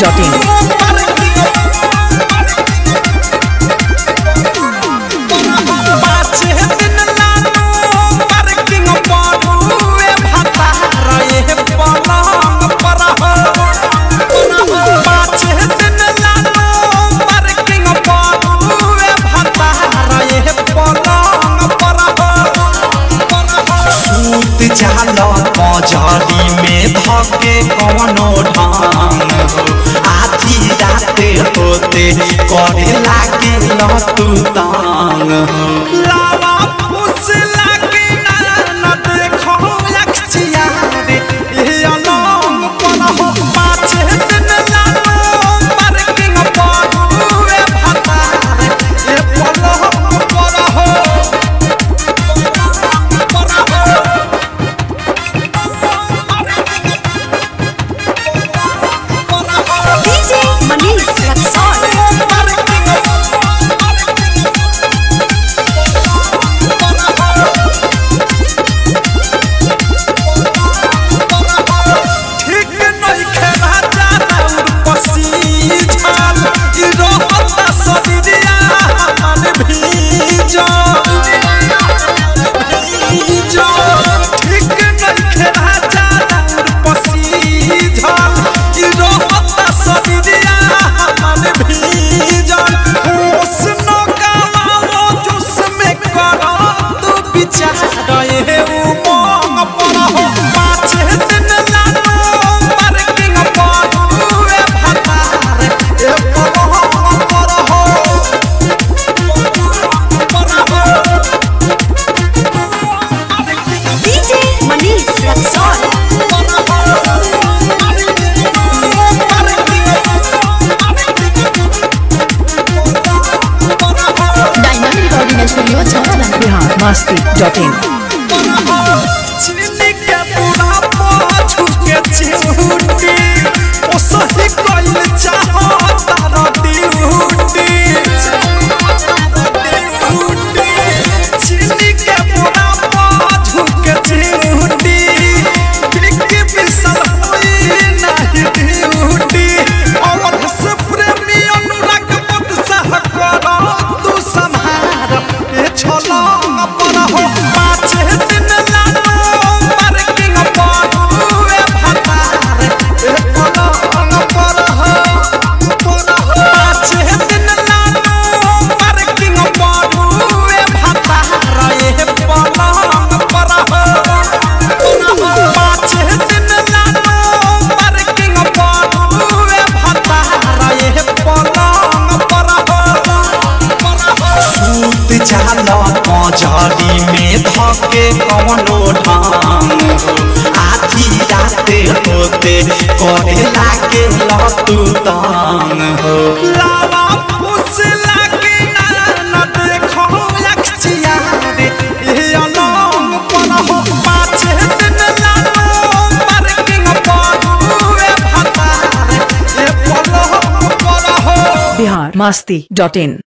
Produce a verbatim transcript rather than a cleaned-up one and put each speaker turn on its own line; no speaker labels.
Dot in.
जाला पजरी में धके कवनो ढंग हो आधी राते होते करे लागे लतू तांग हो लावा फुस लागे ना न देखो लक्षिया रे ये अलंग पर हो पाँच दिन लानो पार्किंग पर हुए भाता ये पलंग पर हो
बिहार मस्ती डॉट इन।
जाला पजरी में धके कवनो ढंग हो आधी राते होते करे लागे लतू तांग हो लावा फुस लागे ना न देखो लक्षिया रे ये अलंग पर हो पाँच दिन लानो पार्किंग पर हुए भाता ये पलंग पर हो
बिहार मस्ती डॉट इन।